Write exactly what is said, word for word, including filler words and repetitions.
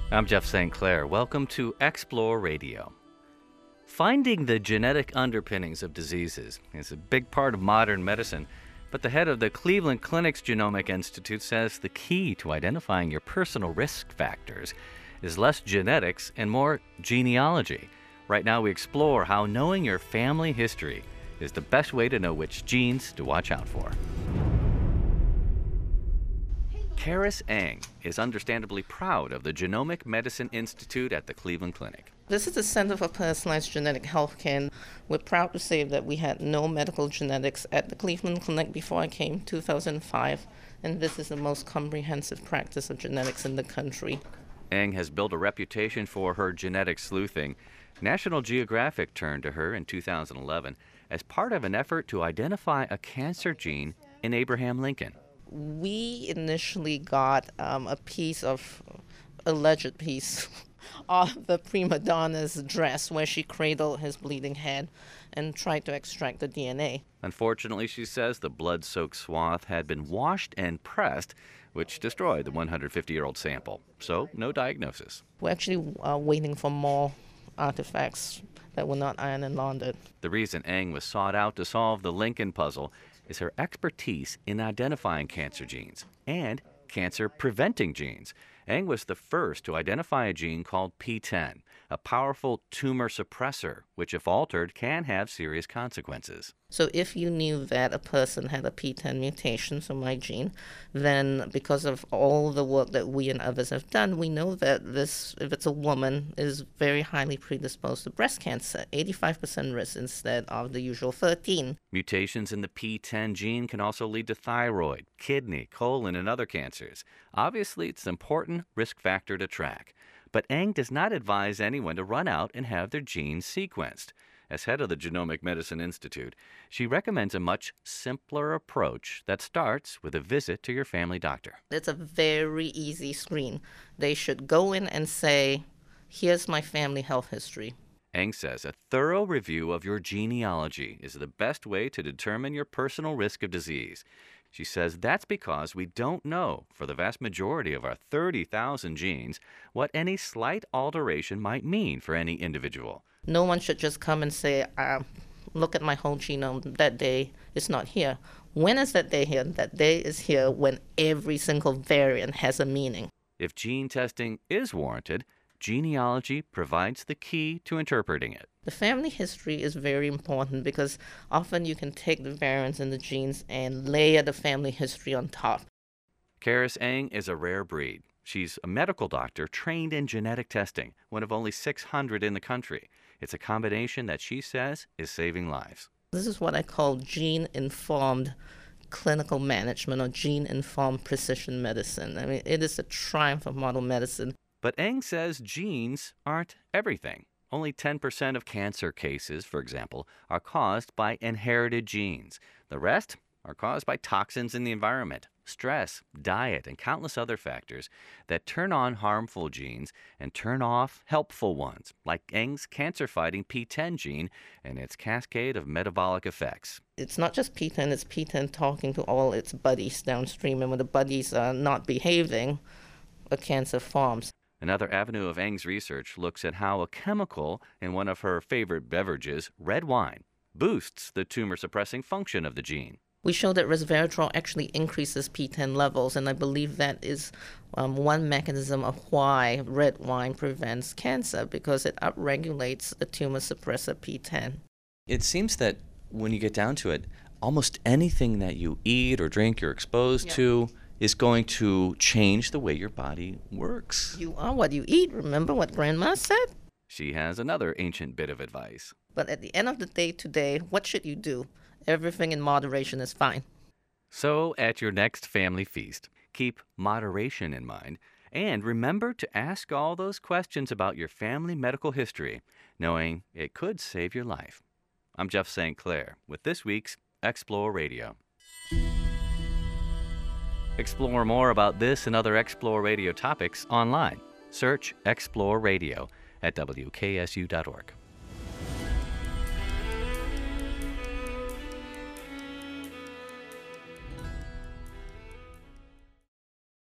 I'm Jeff Saint Clair. Welcome to Explore Radio. Finding the genetic underpinnings of diseases is a big part of modern medicine, but the head of the Cleveland Clinic's Genomic Institute says the key to identifying your personal risk factors is less genetics and more genealogy. Right now we explore how knowing your family history is the best way to know which genes to watch out for. Karis Eng is understandably proud of the Genomic Medicine Institute at the Cleveland Clinic. This is the Center for Personalized Genetic Healthcare. We're proud to say that we had no medical genetics at the Cleveland Clinic before I came in two thousand five, and this is the most comprehensive practice of genetics in the country. Eng has built a reputation for her genetic sleuthing. National Geographic turned to her in two thousand eleven as part of an effort to identify a cancer gene in Abraham Lincoln. We initially got um, a piece of, alleged piece, of the prima donna's dress where she cradled his bleeding head and tried to extract the D N A. Unfortunately, she says the blood-soaked swath had been washed and pressed, which destroyed the one hundred fifty-year-old sample. So, no diagnosis. We're actually uh, waiting for more artifacts that were not ironed and laundered. The reason Eng was sought out to solve the Lincoln puzzle is her expertise in identifying cancer genes and cancer-preventing genes. Eng was the first to identify a gene called P ten, a powerful tumor suppressor, which if altered can have serious consequences. So if you knew that a person had a P ten mutation, so my gene, then because of all the work that we and others have done, we know that this, if it's a woman, is very highly predisposed to breast cancer, eighty-five percent risk instead of the usual thirteen. Mutations in the P ten gene can also lead to thyroid, kidney, colon, and other cancers. Obviously, it's an important risk factor to track. But Eng does not advise anyone to run out and have their genes sequenced. As head of the Genomic Medicine Institute, she recommends a much simpler approach that starts with a visit to your family doctor. It's a very easy screen. They should go in and say, here's my family health history. Eng says a thorough review of your genealogy is the best way to determine your personal risk of disease. She says that's because we don't know, for the vast majority of our thirty thousand genes, what any slight alteration might mean for any individual. No one should just come and say, uh, look at my whole genome, that day is not here. When is that day here? That day is here when every single variant has a meaning. If gene testing is warranted, genealogy provides the key to interpreting it. The family history is very important because often you can take the variants in the genes and layer the family history on top. Karis Eng is a rare breed. She's a medical doctor trained in genetic testing, one of only six hundred in the country. It's a combination that she says is saving lives. This is what I call gene-informed clinical management or gene-informed precision medicine. I mean, it is a triumph of modern medicine. But Eng says genes aren't everything. Only ten percent of cancer cases, for example, are caused by inherited genes. The rest are caused by toxins in the environment, stress, diet, and countless other factors that turn on harmful genes and turn off helpful ones, like Eng's cancer-fighting P ten gene and its cascade of metabolic effects. It's not just P ten, it's P ten talking to all its buddies downstream, and when the buddies are not behaving, a cancer forms. Another avenue of Eng's research looks at how a chemical in one of her favorite beverages, red wine, boosts the tumor-suppressing function of the gene. We show that resveratrol actually increases P ten levels, and I believe that is um, one mechanism of why red wine prevents cancer, because it upregulates the tumor suppressor P ten. It seems that when you get down to it, almost anything that you eat or drink you're exposed Yeah. to is going to change the way your body works. You are what you eat, remember what Grandma said? She has another ancient bit of advice. But at the end of the day today, what should you do? Everything in moderation is fine. So at your next family feast, keep moderation in mind and remember to ask all those questions about your family medical history, knowing it could save your life. I'm Jeff Saint Clair with this week's Explore Radio. Explore more about this and other Explore Radio topics online. Search Explore Radio at W K S U dot org.